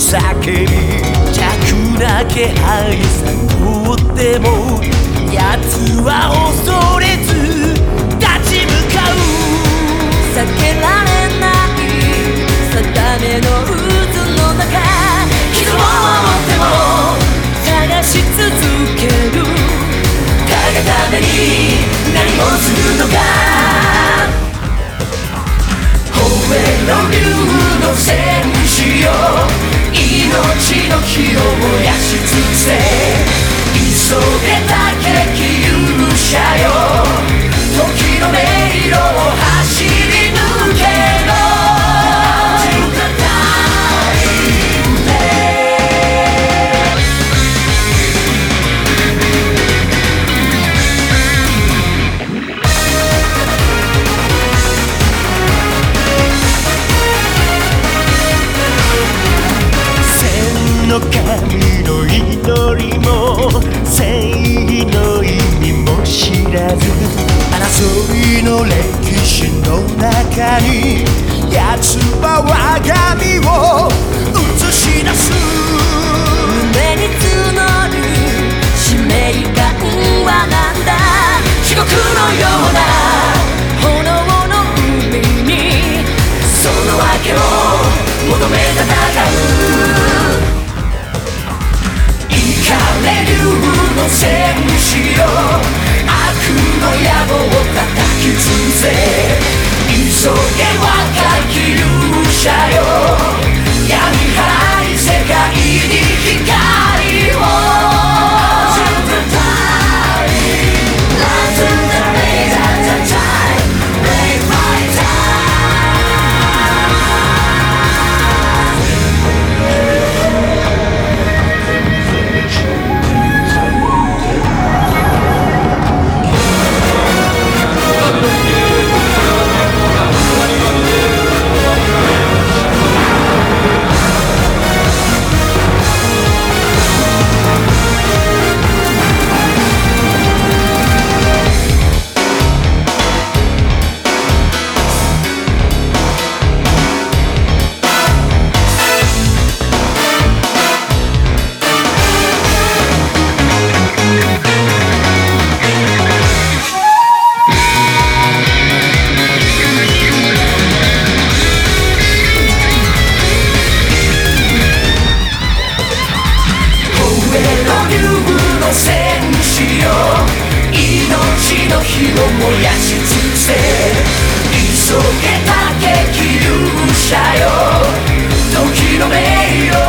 叫び弱な気配に悟っても奴は恐れず立ち向かう。避けられない定めの渦の中、人を守っても探し続ける。誰がために何をするのか。吠えの竜の戦士よ、命の火を燃やし尽くせ。急げた敵勇者よ、時の迷路を走り抜けろ。神の祈りも正義の意味も知らず、争いの歴史の中に奴は我が身を映し出す。胸に募る使命感はなんだ。地獄のような炎の海にその訳を求め戦う。戦士よ、悪の野望を叩き潰せ。急げ若き勇者よ、闇払い世界に光を。命の火を燃やし尽くせ。急げた激勇者よ、時の迷路